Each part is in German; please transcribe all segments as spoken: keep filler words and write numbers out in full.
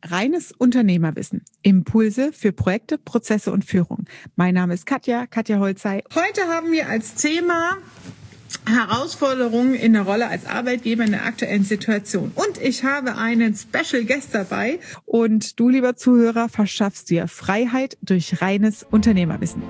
Reines Unternehmerwissen. Impulse für Projekte, Prozesse und Führung. Mein Name ist Katja, Katja Holzei. Heute haben wir als Thema Herausforderungen in der Rolle als Arbeitgeber in der aktuellen Situation. Und ich habe einen Special Guest dabei. Und du, lieber Zuhörer, verschaffst dir Freiheit durch reines Unternehmerwissen.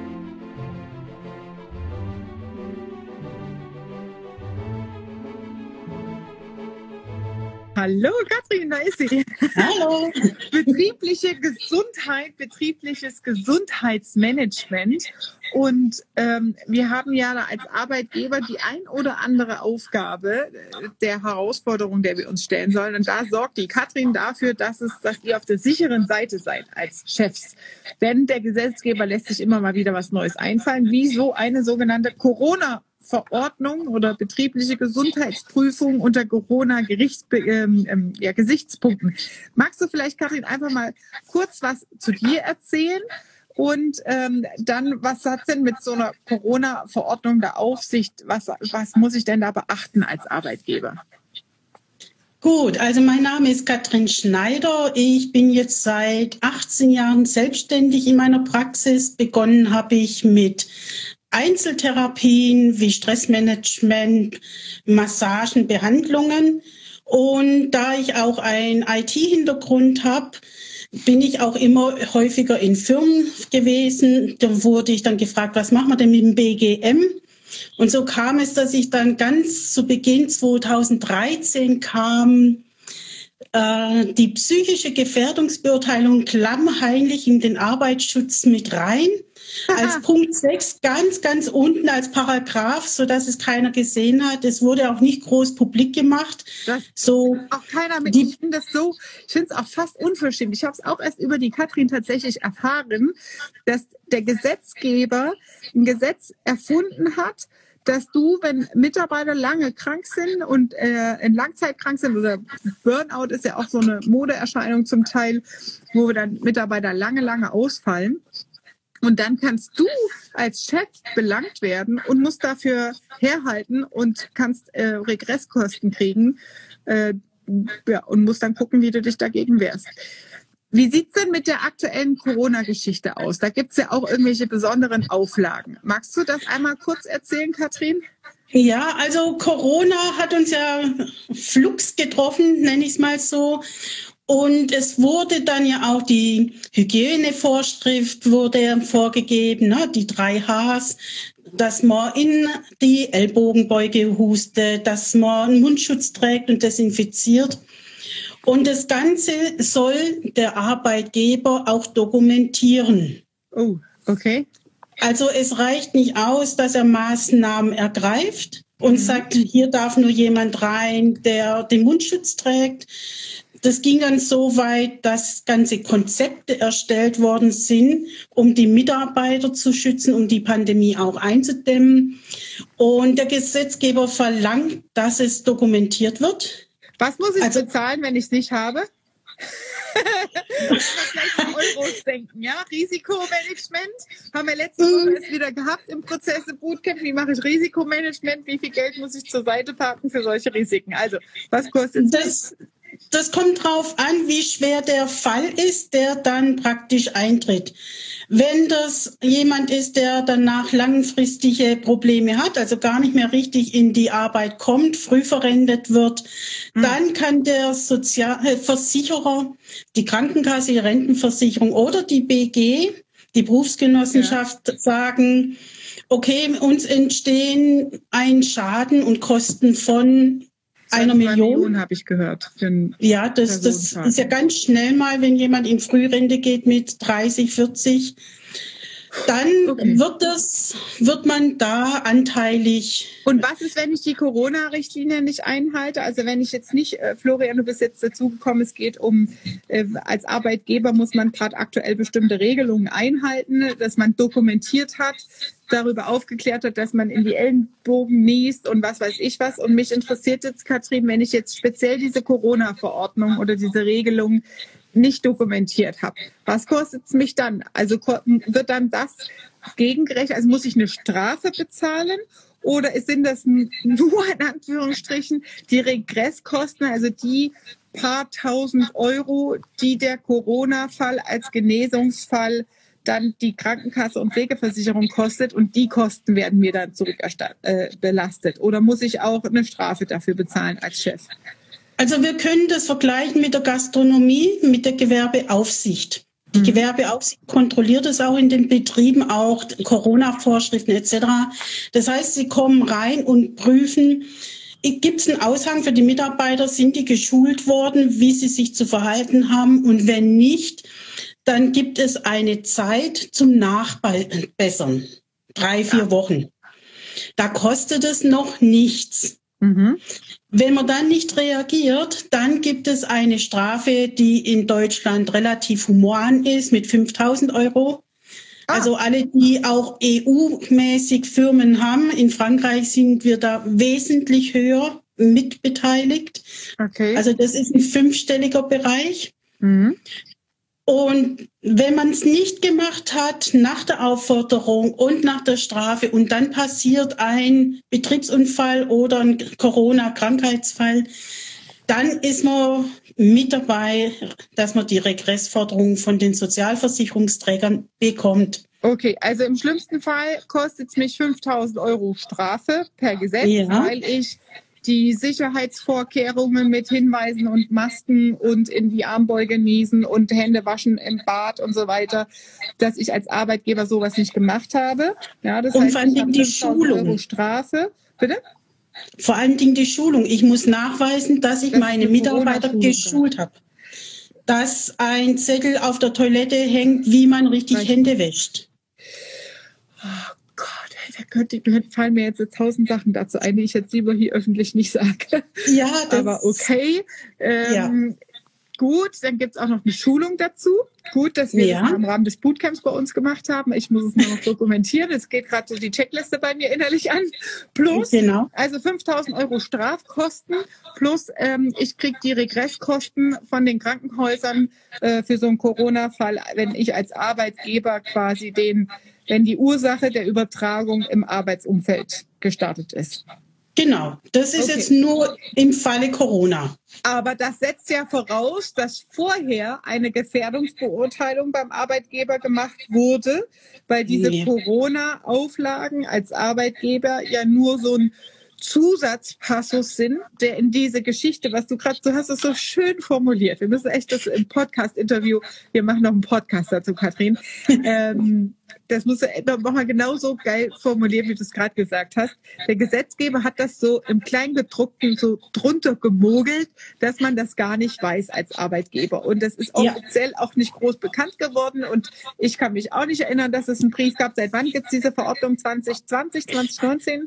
Hallo Katrin, da ist sie. Hallo. Betriebliche Gesundheit, betriebliches Gesundheitsmanagement. Und ähm, wir haben ja als Arbeitgeber die ein oder andere Aufgabe der Herausforderung, der wir uns stellen sollen. Und da sorgt die Katrin dafür, dass, es, dass ihr auf der sicheren Seite seid als Chefs. Denn der Gesetzgeber lässt sich immer mal wieder was Neues einfallen, wie so eine sogenannte Corona- Verordnung oder betriebliche Gesundheitsprüfung unter Corona-Gesichtspunkten. Ähm, ja, Gesichtspunkten. Magst du vielleicht, Katrin, einfach mal kurz was zu dir erzählen? Und ähm, dann, was hat denn mit so einer Corona-Verordnung da auf sich? Was, was muss ich denn da beachten als Arbeitgeber? Gut, also mein Name ist Katrin Schneider. Ich bin jetzt seit achtzehn Jahren selbstständig in meiner Praxis. Begonnen habe ich mit Einzeltherapien wie Stressmanagement, Massagen, Behandlungen. Und da ich auch einen I T-Hintergrund habe, bin ich auch immer häufiger in Firmen gewesen. Da wurde ich dann gefragt, was machen wir denn mit dem B G M? Und so kam es, dass ich dann ganz zu Beginn zweitausenddreizehn kam, äh, die psychische Gefährdungsbeurteilung klammheimlich in den Arbeitsschutz mit rein. Als Punkt sechs ganz, ganz unten als Paragraph, so dass es keiner gesehen hat. Es wurde auch nicht groß publik gemacht. Das so auch keiner mit. Ich finde das so, ich finde es auch fast unverschämt. Ich habe es auch erst über die Katrin tatsächlich erfahren, dass der Gesetzgeber ein Gesetz erfunden hat, dass du, wenn Mitarbeiter lange krank sind und äh, in Langzeit krank sind, oder Burnout ist ja auch so eine Modeerscheinung zum Teil, wo dann Mitarbeiter lange, lange ausfallen. Und dann kannst du als Chef belangt werden und musst dafür herhalten und kannst äh, Regresskosten kriegen äh, ja, und musst dann gucken, wie du dich dagegen wehrst. Wie sieht's denn mit der aktuellen Corona-Geschichte aus? Da gibt's ja auch irgendwelche besonderen Auflagen. Magst du das einmal kurz erzählen, Katrin? Ja, also Corona hat uns ja flugs getroffen, nenne ich es mal so. Und es wurde dann ja auch die Hygienevorschrift wurde vorgegeben, ne, die drei Hs, dass man in die Ellbogenbeuge hustet, dass man einen Mundschutz trägt und desinfiziert. Und das Ganze soll der Arbeitgeber auch dokumentieren. Oh, okay. Also es reicht nicht aus, dass er Maßnahmen ergreift und mhm. sagt, hier darf nur jemand rein, der den Mundschutz trägt. Das ging dann so weit, dass ganze Konzepte erstellt worden sind, um die Mitarbeiter zu schützen, um die Pandemie auch einzudämmen. Und der Gesetzgeber verlangt, dass es dokumentiert wird. Was muss ich also, bezahlen, wenn ich es nicht habe? Vielleicht an Euros denken, ja? Risikomanagement haben wir letzte Woche erst wieder gehabt im Prozesse Bootcamp. Wie mache ich Risikomanagement? Wie viel Geld muss ich zur Seite parken für solche Risiken? Also, was kostet das? Das kommt drauf an, wie schwer der Fall ist, der dann praktisch eintritt. Wenn das jemand ist, der danach langfristige Probleme hat, also gar nicht mehr richtig in die Arbeit kommt, früh verrentet wird, mhm. dann kann der Sozialversicherer, die Krankenkasse, die Rentenversicherung oder die B G, die Berufsgenossenschaft, ja. sagen, okay, uns entstehen ein Schaden und Kosten von einer Million, Millionen habe ich gehört. Ja, das, das ist ja ganz schnell mal, wenn jemand in Frührente geht mit dreißig, vierzig, dann okay. wird das, wird man da anteilig. Und was ist, wenn ich die Corona-Richtlinie nicht einhalte? Also wenn ich jetzt nicht, äh, Florian, du bist jetzt dazugekommen, es geht um, äh, als Arbeitgeber muss man gerade aktuell bestimmte Regelungen einhalten, dass man dokumentiert hat, darüber aufgeklärt hat, dass man in die Ellenbogen niest und was weiß ich was. Und mich interessiert jetzt, Katrin, wenn ich jetzt speziell diese Corona-Verordnung oder diese Regelung nicht dokumentiert habe. Was kostet es mich dann? Also wird dann das gegengerechnet? Also muss ich eine Strafe bezahlen? Oder sind das nur in Anführungsstrichen die Regresskosten, also die paar tausend Euro, die der Corona-Fall als Genesungsfall dann die Krankenkasse und Pflegeversicherung kostet und die Kosten werden mir dann zurückerstattet, äh, belastet. Oder muss ich auch eine Strafe dafür bezahlen als Chef? Also wir können das vergleichen mit der Gastronomie, mit der Gewerbeaufsicht. Die Gewerbeaufsicht kontrolliert es auch in den Betrieben, auch Corona-Vorschriften et cetera. Das heißt, sie kommen rein und prüfen, gibt es einen Aushang für die Mitarbeiter, sind die geschult worden, wie sie sich zu verhalten haben, und wenn nicht, dann gibt es eine Zeit zum Nachbessern, drei, vier ja. Wochen. Da kostet es noch nichts. Mhm. Wenn man dann nicht reagiert, dann gibt es eine Strafe, die in Deutschland relativ human ist, mit fünftausend Euro. Ah. Also alle, die auch E U-mäßig Firmen haben. In Frankreich sind wir da wesentlich höher mitbeteiligt. Okay. Also das ist ein fünfstelliger Bereich. Mhm. Und wenn man es nicht gemacht hat, nach der Aufforderung und nach der Strafe, und dann passiert ein Betriebsunfall oder ein Corona-Krankheitsfall, dann ist man mit dabei, dass man die Regressforderung von den Sozialversicherungsträgern bekommt. Okay, also im schlimmsten Fall kostet es mich fünftausend Euro Strafe per Gesetz, ja. weil ich die Sicherheitsvorkehrungen mit Hinweisen und Masken und in die Armbeuge niesen und Hände waschen im Bad und so weiter, dass ich als Arbeitgeber sowas nicht gemacht habe. Ja, das und heißt, vor allen Dingen die Schulung. Euro Strafe. Bitte? Vor allen Dingen die Schulung. Ich muss nachweisen, dass ich das meine Mitarbeiter geschult habe. Dass ein Zettel auf der Toilette hängt, wie man richtig Vielleicht. Hände wäscht. Oh Gott. Da könnte, fallen mir jetzt tausend Sachen dazu ein, die ich jetzt lieber hier öffentlich nicht sage. Ja, das aber okay. Ähm, ja. Gut, dann gibt es auch noch eine Schulung dazu. Gut, dass wir ja. das im Rahmen des Bootcamps bei uns gemacht haben. Ich muss es nur noch dokumentieren. Es geht gerade so die Checkliste bei mir innerlich an. Plus, genau. also fünftausend Euro Strafkosten plus ähm, ich kriege die Regresskosten von den Krankenhäusern äh, für so einen Corona-Fall, wenn ich als Arbeitgeber quasi den, wenn die Ursache der Übertragung im Arbeitsumfeld gestartet ist. Genau, das ist okay. Jetzt nur im Falle Corona. Aber das setzt ja voraus, dass vorher eine Gefährdungsbeurteilung beim Arbeitgeber gemacht wurde, weil diese nee. Corona-Auflagen als Arbeitgeber ja nur so ein Zusatzpassus sind, der in diese Geschichte, was du gerade, du hast es so schön formuliert. Wir müssen echt das im Podcast-Interview, wir machen noch einen Podcast dazu, Katrin. ähm, das musst du nochmal genauso geil formulieren, wie du es gerade gesagt hast. Der Gesetzgeber hat das so im Kleingedruckten so drunter gemogelt, dass man das gar nicht weiß als Arbeitgeber. Und das ist offiziell ja. auch nicht groß bekannt geworden. Und ich kann mich auch nicht erinnern, dass es einen Brief gab. Seit wann gibt es diese Verordnung? zwanzig zwanzig, zwanzig neunzehn?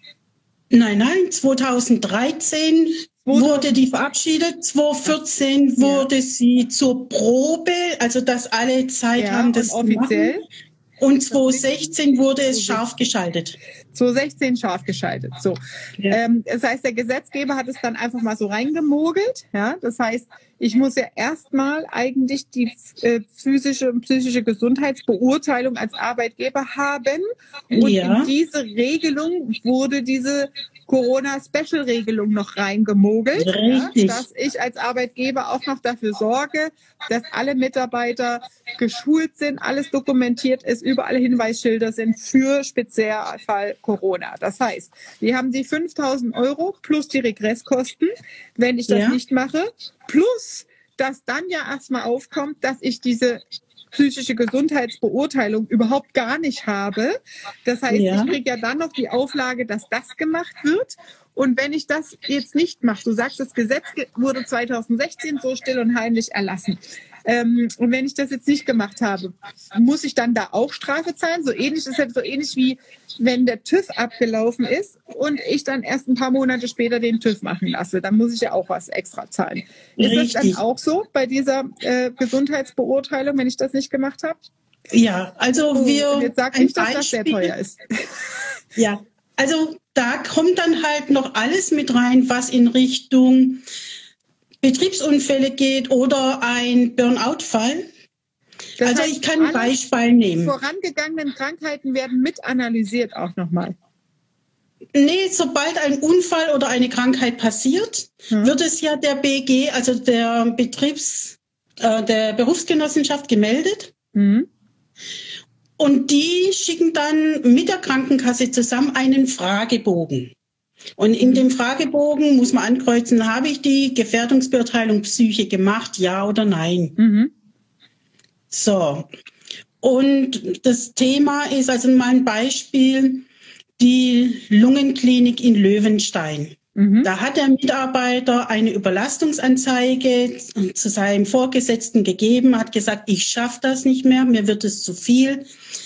Nein, nein, zweitausenddreizehn wurde die verabschiedet, zweitausendvierzehn ja. wurde sie zur Probe, also dass alle Zeit ja, haben, das offiziell. Machen. Und zweitausendsechzehn wurde es scharf geschaltet. zweitausendsechzehn scharf geschaltet. So, ja. ähm, das heißt, der Gesetzgeber hat es dann einfach mal so reingemogelt. Ja, das heißt, ich muss ja erstmal eigentlich die äh, physische und psychische Gesundheitsbeurteilung als Arbeitgeber haben. Und ja. in diese Regelung wurde diese Corona-Special-Regelung noch reingemogelt, ja, dass ich als Arbeitgeber auch noch dafür sorge, dass alle Mitarbeiter geschult sind, alles dokumentiert ist, überall Hinweisschilder sind für Spezialfall Corona. Das heißt, wir haben die fünftausend Euro plus die Regresskosten, wenn ich das ja. nicht mache, plus dass dann ja erstmal aufkommt, dass ich diese psychische Gesundheitsbeurteilung überhaupt gar nicht habe. Das heißt, ja. ich kriege ja dann noch die Auflage, dass das gemacht wird. Und wenn ich das jetzt nicht mache, du sagst, das Gesetz wurde zweitausendsechzehn so still und heimlich erlassen. Ähm, und wenn ich das jetzt nicht gemacht habe, muss ich dann da auch Strafe zahlen? So ähnlich, das ist halt so ähnlich wie wenn der TÜV abgelaufen ist und ich dann erst ein paar Monate später den TÜV machen lasse. Dann muss ich ja auch was extra zahlen. Ist Richtig. Das dann auch so bei dieser äh, Gesundheitsbeurteilung, wenn ich das nicht gemacht habe? Ja, also oh, wir... Und jetzt sag nicht, dass das sehr teuer ist. Ja, also da kommt dann halt noch alles mit rein, was in Richtung Betriebsunfälle geht oder ein Burnout-Fall. Das also heißt, ich kann ein Beispiel nehmen. Vorangegangenen Krankheiten werden mit analysiert auch nochmal. Nee, sobald ein Unfall oder eine Krankheit passiert, hm. wird es ja der B G, also der Betriebs, äh, der Berufsgenossenschaft gemeldet. Hm. Und die schicken dann mit der Krankenkasse zusammen einen Fragebogen. Und in dem Fragebogen muss man ankreuzen, habe ich die Gefährdungsbeurteilung Psyche gemacht, ja oder nein? Mhm. So. Und das Thema ist, also mal ein Beispiel, die Lungenklinik in Löwenstein. Mhm. Da hat der Mitarbeiter eine Überlastungsanzeige zu seinem Vorgesetzten gegeben, hat gesagt, ich schaffe das nicht mehr, mir wird es zu viel.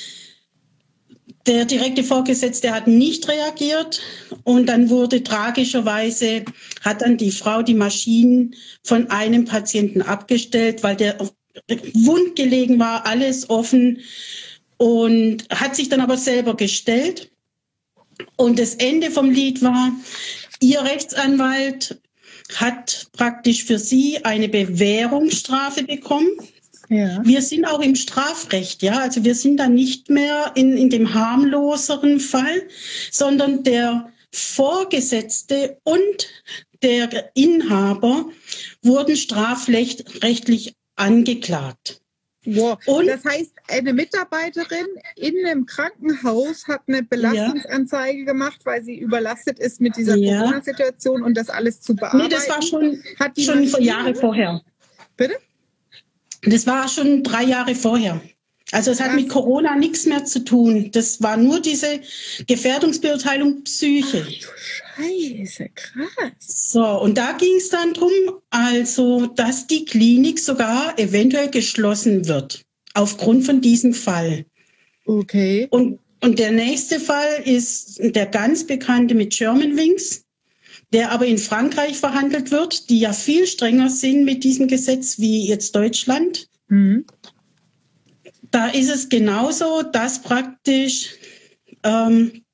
Der direkte Vorgesetzte hat nicht reagiert und dann wurde tragischerweise, hat dann die Frau die Maschinen von einem Patienten abgestellt, weil der wund gelegen war, alles offen, und hat sich dann aber selber gestellt. Und das Ende vom Lied war, ihr Rechtsanwalt hat praktisch für sie eine Bewährungsstrafe bekommen. Ja. Wir sind auch im Strafrecht, ja, also wir sind da nicht mehr in, in dem harmloseren Fall, sondern der Vorgesetzte und der Inhaber wurden strafrechtlich angeklagt. Wow. Und das heißt, eine Mitarbeiterin in einem Krankenhaus hat eine Belastungsanzeige ja. gemacht, weil sie überlastet ist mit dieser ja. Corona-Situation und das alles zu bearbeiten. Nee, das war schon, hat die schon Jahre vorher. Bitte? Das war schon drei Jahre vorher. Also es hat Was? mit Corona nichts mehr zu tun. Das war nur diese Gefährdungsbeurteilung Psyche. Ach du Scheiße, krass. So, und da ging es dann drum, also, dass die Klinik sogar eventuell geschlossen wird, aufgrund von diesem Fall. Okay. Und, und der nächste Fall ist der ganz bekannte mit Germanwings, der aber in Frankreich verhandelt wird, die ja viel strenger sind mit diesem Gesetz wie jetzt Deutschland. Mhm. Da ist es genauso, dass praktisch ähm,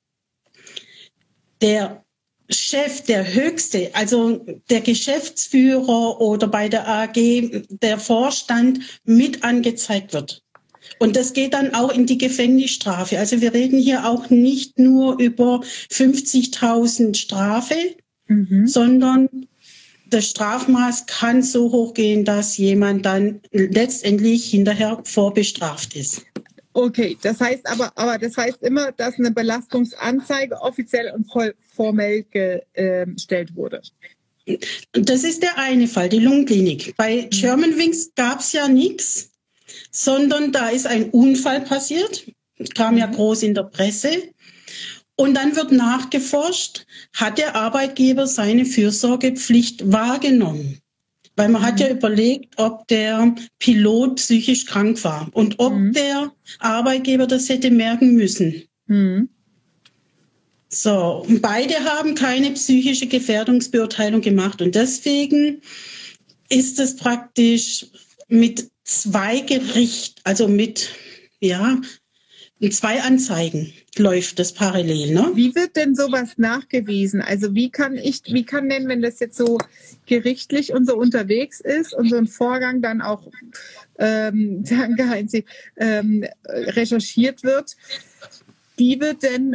der Chef, der Höchste, also der Geschäftsführer oder bei der A G der Vorstand mit angezeigt wird. Und das geht dann auch in die Gefängnisstrafe. Also wir reden hier auch nicht nur über fünfzigtausend Strafe, mhm. sondern das Strafmaß kann so hoch gehen, dass jemand dann letztendlich hinterher vorbestraft ist. Okay, das heißt aber, aber das heißt immer, dass eine Belastungsanzeige offiziell und voll formell gestellt wurde. Das ist der eine Fall, die Lungenklinik. Bei Germanwings gab es ja nichts, sondern da ist ein Unfall passiert, kam ja groß in der Presse. Und dann wird nachgeforscht, hat der Arbeitgeber seine Fürsorgepflicht wahrgenommen? Weil man mhm. hat ja überlegt, ob der Pilot psychisch krank war und ob mhm. der Arbeitgeber das hätte merken müssen. Mhm. So, und beide haben keine psychische Gefährdungsbeurteilung gemacht. Und deswegen ist es praktisch mit zwei Gericht, also mit, ja, in zwei Anzeigen läuft das parallel, ne? Wie wird denn sowas nachgewiesen? Also wie kann ich, wie kann denn, wenn das jetzt so gerichtlich und so unterwegs ist und so ein Vorgang dann auch, ähm, danke Heinzi, ähm, recherchiert wird, wie wird denn,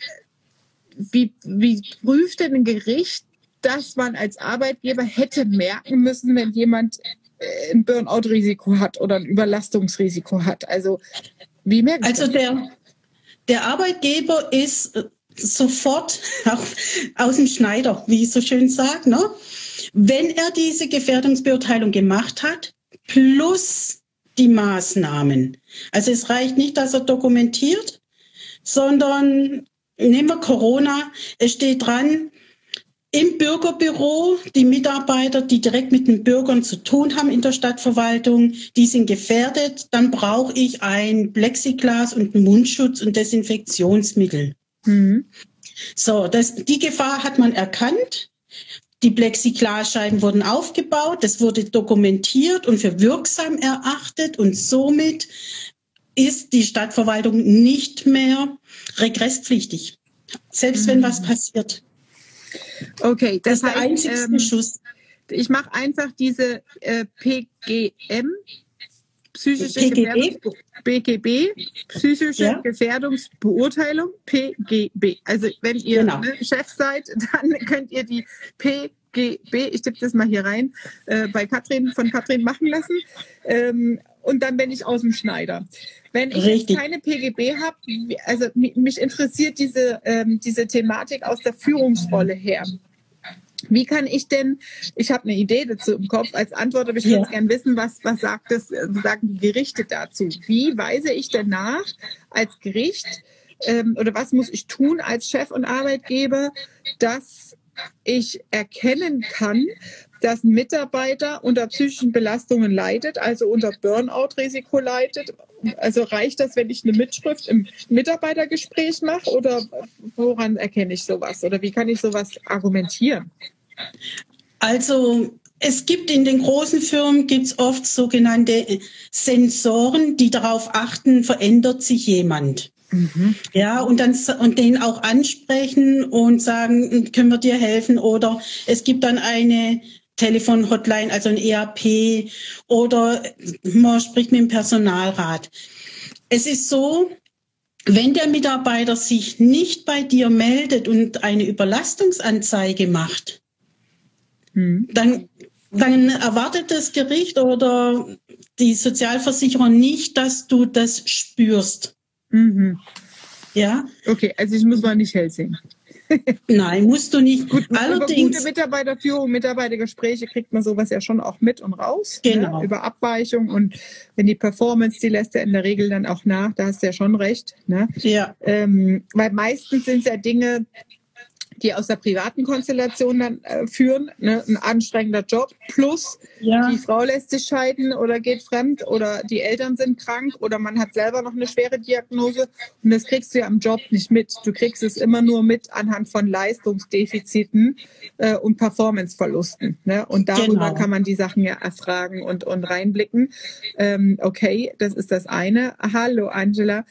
wie, wie prüft denn ein Gericht, dass man als Arbeitgeber hätte merken müssen, wenn jemand ein Burnout-Risiko hat oder ein Überlastungsrisiko hat? Also wie merkt Also der, der Arbeitgeber ist sofort aus dem Schneider, wie ich so schön sage, ne? Wenn er diese Gefährdungsbeurteilung gemacht hat, plus die Maßnahmen. Also es reicht nicht, dass er dokumentiert, sondern nehmen wir Corona, es steht dran, im Bürgerbüro, die Mitarbeiter, die direkt mit den Bürgern zu tun haben in der Stadtverwaltung, die sind gefährdet. Dann brauche ich ein Plexiglas und einen Mundschutz und Desinfektionsmittel. Mhm. So, das, die Gefahr hat man erkannt. Die Plexiglasscheiben wurden aufgebaut. Das wurde dokumentiert und für wirksam erachtet. Und somit ist die Stadtverwaltung nicht mehr regresspflichtig, selbst mhm. wenn was passiert. Okay, das, das ist der heißt, einzige ähm, Schuss. Ich mache einfach diese äh, P G M, psychische P G B? Gefährdungsbe B G B, psychische Ja. Gefährdungsbeurteilung, P G B. Also wenn ihr Genau. ne, Chef seid, dann könnt ihr die P G B, ich tippe das mal hier rein, äh, bei Katrin, von Katrin machen lassen. Ähm, und dann bin ich aus dem Schneider. Wenn ich Richtig. jetzt keine P G B habe, also mi- mich interessiert diese, ähm, diese Thematik aus der Führungsrolle her. Wie kann ich denn, ich habe eine Idee dazu im Kopf, als Antwort, aber ich würde Ja. gerne wissen, was, was sagt das, äh, sagen die Gerichte dazu? Wie weise ich denn nach als Gericht ähm, oder was muss ich tun als Chef und Arbeitgeber, dass ich erkennen kann, dass ein Mitarbeiter unter psychischen Belastungen leidet, also unter Burnout-Risiko leidet? Also reicht das, wenn ich eine Mitschrift im Mitarbeitergespräch mache oder woran erkenne ich sowas? Oder wie kann ich sowas argumentieren? Also es gibt in den großen Firmen gibt's oft sogenannte Sensoren, die darauf achten, verändert sich jemand. Mhm. Ja, und dann und den auch ansprechen und sagen, können wir dir helfen? Oder es gibt dann eine Telefon-Hotline, also ein E A P, oder man spricht mit dem Personalrat. Es ist so, wenn der Mitarbeiter sich nicht bei dir meldet und eine Überlastungsanzeige macht, Mhm. dann, dann erwartet das Gericht oder die Sozialversicherer nicht, dass du das spürst. Mhm. Ja, Okay, also ich muss mal nicht hell sehen. nein, musst du nicht. Gut, über Allerdings, gute Mitarbeiterführung, Mitarbeitergespräche kriegt man sowas ja schon auch mit und raus. Genau. Ne? Über Abweichung und wenn die Performance, die lässt ja in der Regel dann auch nach, da hast du ja schon recht. Ne? ja, Ähm, weil meistens sind es ja Dinge, die aus der privaten Konstellation dann äh, führen, ne? Ein anstrengender Job plus ja, die Frau lässt sich scheiden oder geht fremd oder die Eltern sind krank oder man hat selber noch eine schwere Diagnose und das kriegst du ja am Job nicht mit. Du kriegst es immer nur mit anhand von Leistungsdefiziten äh, und Performanceverlusten. Ne? Und darüber Genau. kann man die Sachen ja erfragen und, und reinblicken. Ähm, okay, das ist das eine. Hallo Angela.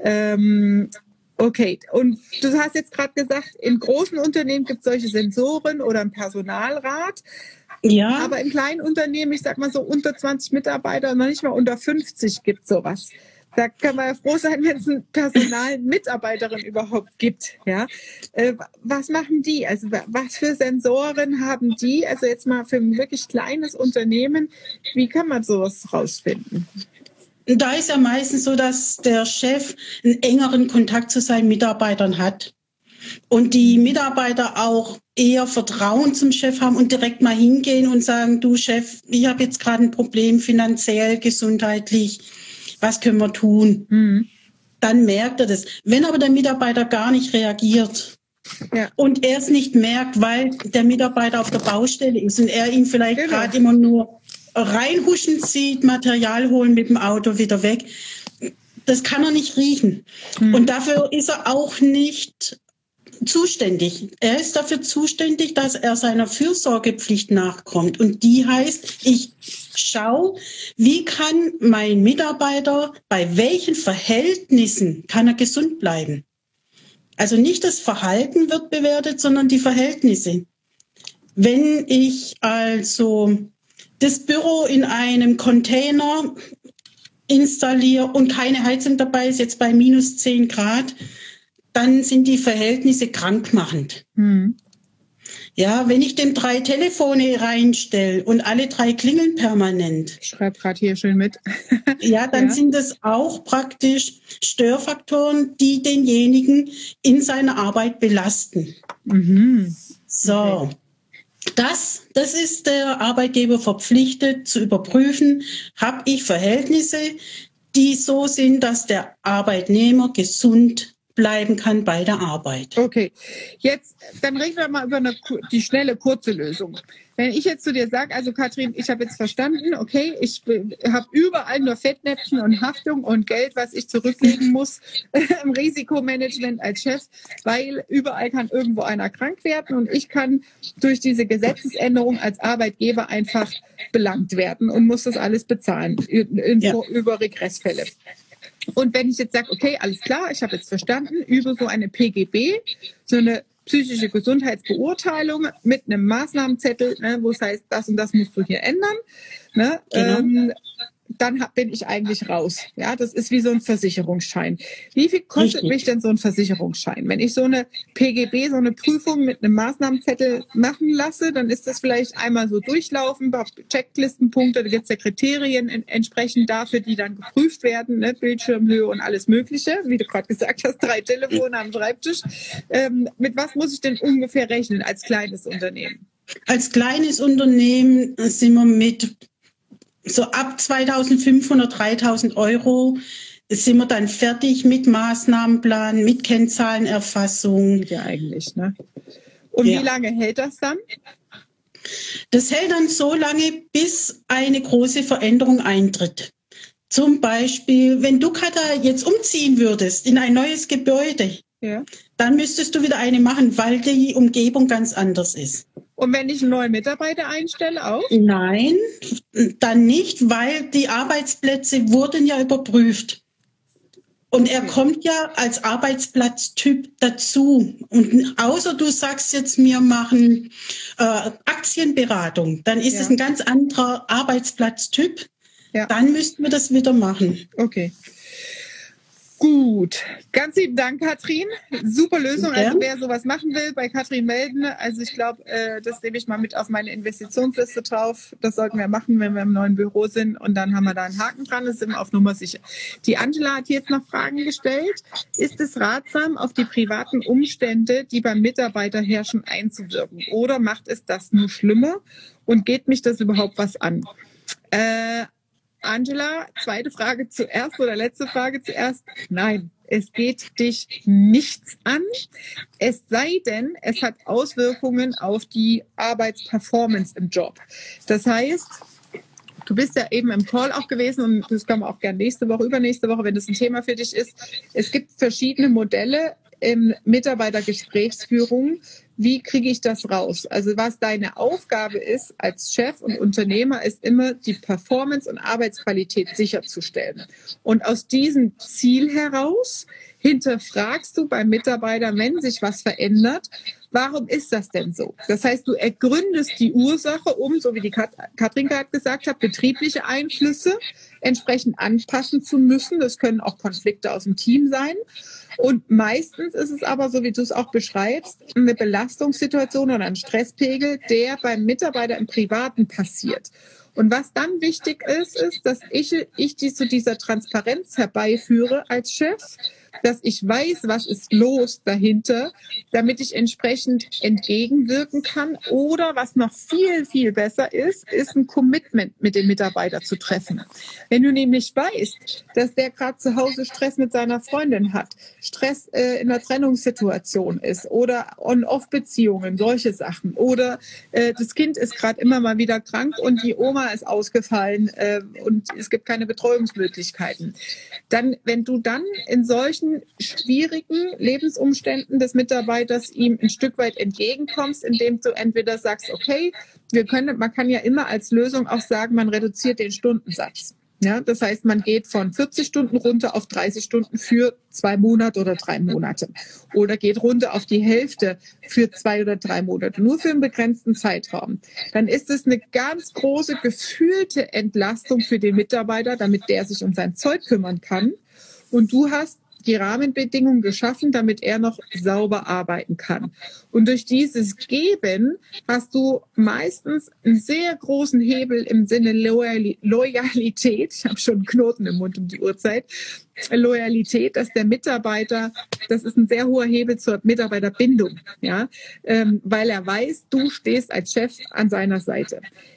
Ähm, Okay, und du hast jetzt gerade gesagt, in großen Unternehmen gibt es solche Sensoren oder einen Personalrat, ja. aber in kleinen Unternehmen, ich sag mal so unter zwanzig Mitarbeiter, noch nicht mal unter fünfzig gibt sowas. Da können wir ja froh sein, wenn es eine Personalmitarbeiterin überhaupt gibt. Ja, äh, was machen die? Also was für Sensoren haben die? Also jetzt mal für ein wirklich kleines Unternehmen, wie kann man sowas rausfinden? Da ist ja meistens so, dass der Chef einen engeren Kontakt zu seinen Mitarbeitern hat und die Mitarbeiter auch eher Vertrauen zum Chef haben und direkt mal hingehen und sagen, du Chef, ich habe jetzt gerade ein Problem finanziell, gesundheitlich, was können wir tun? Mhm. Dann merkt er das. Wenn aber der Mitarbeiter gar nicht reagiert, Ja. und er es nicht merkt, weil der Mitarbeiter auf der Baustelle ist und er ihn vielleicht Genau. gerade immer nur reinhuschen sieht, Material holen mit dem Auto wieder weg. Das kann er nicht riechen. Mhm. Und dafür ist er auch nicht zuständig. Er ist dafür zuständig, dass er seiner Fürsorgepflicht nachkommt. Und die heißt, ich schaue, wie kann mein Mitarbeiter, bei welchen Verhältnissen kann er gesund bleiben? Also nicht das Verhalten wird bewertet, sondern die Verhältnisse. Wenn ich also das Büro in einem Container installiere und keine Heizung dabei ist, jetzt bei minus zehn Grad, dann sind die Verhältnisse krankmachend. Mhm. Ja, wenn ich dem drei Telefone reinstelle und alle drei klingeln permanent, Ich schreibe gerade hier schön mit. ja, dann Ja. sind es auch praktisch Störfaktoren, die denjenigen in seiner Arbeit belasten. Mhm. So, Okay. das, das ist der Arbeitgeber verpflichtet zu überprüfen, habe ich Verhältnisse, die so sind, dass der Arbeitnehmer gesund bleiben kann bei der Arbeit. Okay, jetzt dann reden wir mal über eine, ku- die schnelle, kurze Lösung. Wenn ich jetzt zu dir sage, also Katrin, ich habe jetzt verstanden, okay, ich habe überall nur Fettnäpfchen und Haftung und Geld, was ich zurücklegen muss im Risikomanagement als Chef, weil überall kann irgendwo einer krank werden und ich kann durch diese Gesetzesänderung als Arbeitgeber einfach belangt werden und muss das alles bezahlen in, in, Ja. über Regressfälle. Und wenn ich jetzt sage, okay, alles klar, ich habe jetzt verstanden, über so eine P G B, so eine psychische Gesundheitsbeurteilung mit einem Maßnahmenzettel, ne, wo es heißt, das und das musst du hier ändern, ne, Genau. ähm, dann hab, bin ich eigentlich raus. Ja, das ist wie so ein Versicherungsschein. Wie viel kostet Richtig. mich denn so ein Versicherungsschein? Wenn ich so eine P G B, so eine Prüfung mit einem Maßnahmenzettel machen lasse, dann ist das vielleicht einmal so durchlaufen, Checklistenpunkte, da gibt es ja Kriterien in, entsprechend dafür, die dann geprüft werden, ne? Bildschirmhöhe und alles Mögliche, wie du gerade gesagt hast, drei Telefone am Schreibtisch. Ähm, mit was muss ich denn ungefähr rechnen als kleines Unternehmen? Als kleines Unternehmen sind wir mit so ab zweitausendfünfhundert, dreitausend Euro sind wir dann fertig mit Maßnahmenplan, mit Kennzahlenerfassung. Ja, eigentlich, ne? Und Ja. wie lange hält das dann? Das hält dann so lange, bis eine große Veränderung eintritt. Zum Beispiel, wenn du, Katha, jetzt umziehen würdest in ein neues Gebäude, Ja. dann müsstest du wieder eine machen, weil die Umgebung ganz anders ist. Und wenn ich einen neuen Mitarbeiter einstelle, auch? Nein, dann nicht, weil die Arbeitsplätze wurden ja überprüft. Und er kommt ja als Arbeitsplatztyp dazu. Und außer du sagst jetzt, wir machen äh, Aktienberatung, dann ist Ja. es ein ganz anderer Arbeitsplatztyp. Ja. Dann müssten wir das wieder machen. Okay. Gut. Ganz lieben Dank, Katrin. Super Lösung. Ja. Also wer sowas machen will, bei Katrin melden. Also ich glaube, äh, das nehme ich mal mit auf meine Investitionsliste drauf. Das sollten wir machen, wenn wir im neuen Büro sind. Und dann haben wir da einen Haken dran. Das sind wir auf Nummer sicher. Die Angela hat jetzt noch Fragen gestellt. Ist es ratsam, auf die privaten Umstände, die beim Mitarbeiter herrschen, einzuwirken? Oder macht es das nur schlimmer? Und geht mich das überhaupt was an? Äh, Angela, zweite Frage zuerst oder letzte Frage zuerst. Nein, es geht dich nichts an. Es sei denn, es hat Auswirkungen auf die Arbeitsperformance im Job. Das heißt, du bist ja eben im Call auch gewesen und das können wir auch gerne nächste Woche, übernächste Woche, wenn das ein Thema für dich ist. Es gibt verschiedene Modelle im Mitarbeitergesprächsführung. Wie kriege ich das raus? Also was deine Aufgabe ist als Chef und Unternehmer, ist immer die Performance und Arbeitsqualität sicherzustellen. Und aus diesem Ziel heraus hinterfragst du beim Mitarbeiter, wenn sich was verändert, warum ist das denn so? Das heißt, du ergründest die Ursache, um, so wie die Kat- Katrin gerade gesagt hat, betriebliche Einflüsse entsprechend anpassen zu müssen. Das können auch Konflikte aus dem Team sein. Und meistens ist es aber, so wie du es auch beschreibst, eine Belastungssituation oder ein Stresspegel, der beim Mitarbeiter im Privaten passiert. Und was dann wichtig ist, ist, dass ich, ich die zu dieser Transparenz herbeiführe als Chef, dass ich weiß, was ist los dahinter, damit ich entsprechend entgegenwirken kann. Oder was noch viel, viel besser ist, ist ein Commitment mit dem Mitarbeiter zu treffen. Wenn du nämlich weißt, dass der gerade zu Hause Stress mit seiner Freundin hat, Stress äh, in einer Trennungssituation ist oder On-Off-Beziehungen, solche Sachen. Oder äh, das Kind ist gerade immer mal wieder krank und die Oma ist ausgefallen äh, und es gibt keine Betreuungsmöglichkeiten. Dann, wenn du dann in solchen schwierigen Lebensumständen des Mitarbeiters ihm ein Stück weit entgegenkommst, indem du entweder sagst, okay, wir können, man kann ja immer als Lösung auch sagen, man reduziert den Stundensatz. Ja, das heißt, man geht von vierzig Stunden runter auf dreißig Stunden für zwei Monate oder drei Monate. Oder geht runter auf die Hälfte für zwei oder drei Monate, nur für einen begrenzten Zeitraum. Dann ist es eine ganz große gefühlte Entlastung für den Mitarbeiter, damit der sich um sein Zeug kümmern kann. Und du hast die Rahmenbedingungen geschaffen, damit er noch sauber arbeiten kann. Und durch dieses Geben hast du meistens einen sehr großen Hebel im Sinne Loyali- Loyalität. Ich habe schon einen Knoten im Mund um die Uhrzeit. Loyalität, dass der Mitarbeiter, das ist ein sehr hoher Hebel zur Mitarbeiterbindung, ja, ähm, weil er weiß, du stehst als Chef an seiner Seite.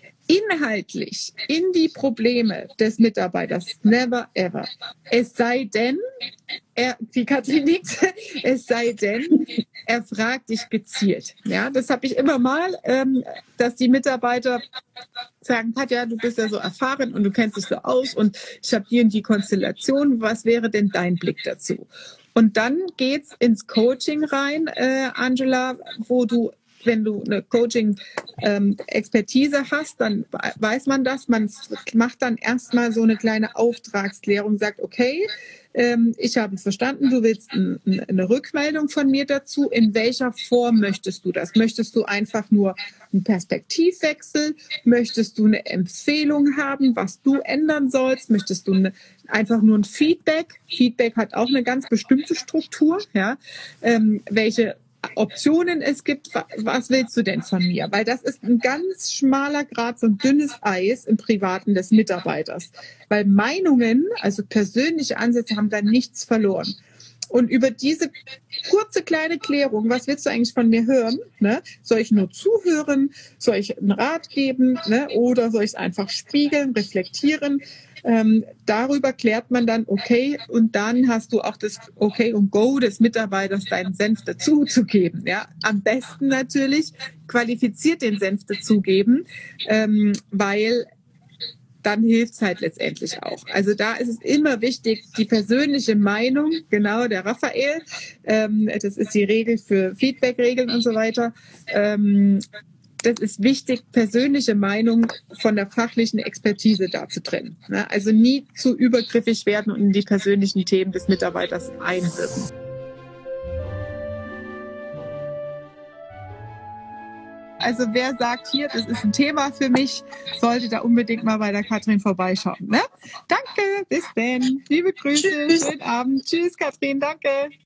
Inhaltlich in die Probleme des Mitarbeiters, never ever. Es sei denn, er, die Katrin nickt, es sei denn, er fragt dich gezielt. Ja, das habe ich immer mal, ähm, dass die Mitarbeiter sagen, Katja, du bist ja so erfahren und du kennst dich so aus und ich habe die und die Konstellation. Was wäre denn dein Blick dazu? Und dann geht's ins Coaching rein, äh, Angela, wo du wenn du eine Coaching-Expertise ähm, hast, dann weiß man das. Man macht dann erstmal so eine kleine Auftragsklärung, sagt, okay, ähm, ich habe es verstanden, du willst ein, eine Rückmeldung von mir dazu. In welcher Form möchtest du das? Möchtest du einfach nur einen Perspektivwechsel? Möchtest du eine Empfehlung haben, was du ändern sollst? Möchtest du eine, einfach nur ein Feedback? Feedback hat auch eine ganz bestimmte Struktur, ja, ähm, welche Optionen es gibt, was willst du denn von mir? Weil das ist ein ganz schmaler Grat, so ein dünnes Eis im Privaten des Mitarbeiters. Weil Meinungen, also persönliche Ansätze, haben da nichts verloren. Und über diese kurze kleine Klärung, was willst du eigentlich von mir hören? Ne? Soll ich nur zuhören? Soll ich einen Rat geben? Ne? Oder soll ich es einfach spiegeln, reflektieren? Ähm, darüber klärt man dann, okay, und dann hast du auch das Okay und Go des Mitarbeiters, deinen Senf dazuzugeben. Ja? Am besten natürlich qualifiziert den Senf dazugeben, ähm, weil dann hilft es halt letztendlich auch. Also da ist es immer wichtig, die persönliche Meinung, genau, der Raphael, ähm, das ist die Regel für Feedback-Regeln und so weiter, ähm, das ist wichtig, persönliche Meinung von der fachlichen Expertise da zu trennen. Ne? Also nie zu übergriffig werden und in die persönlichen Themen des Mitarbeiters einwirken. Also wer sagt hier, das ist ein Thema für mich, sollte da unbedingt mal bei der Katrin vorbeischauen. Ne? Danke, bis dann. Liebe Grüße, Tschüss. Schönen Abend. Tschüss, Katrin, danke.